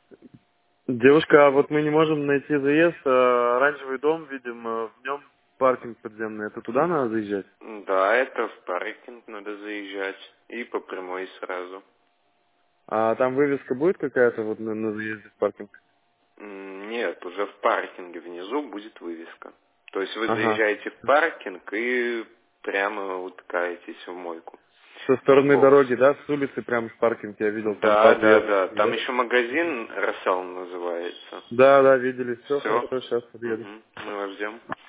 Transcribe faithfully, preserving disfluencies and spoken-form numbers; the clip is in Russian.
Девушка, а вот мы не можем найти заезд, а, оранжевый дом, видим, а, в нем паркинг подземный. Это туда надо заезжать? Да, это в паркинг надо заезжать. И по прямой сразу. А там вывеска будет какая-то вот на, на заезде в паркинг? М, Нет, уже в паркинге внизу будет вывеска. То есть вы Ага. заезжаете в паркинг и прямо утыкаетесь в мойку. Со стороны Парковку. дороги, да, с улицы прямо в паркинг я видел, там Да, да, подъезд. да. Там Да, еще магазин Рассел называется. да, да, видели. Все, Все. хорошо, сейчас подъеду. Угу. Мы вас ждем.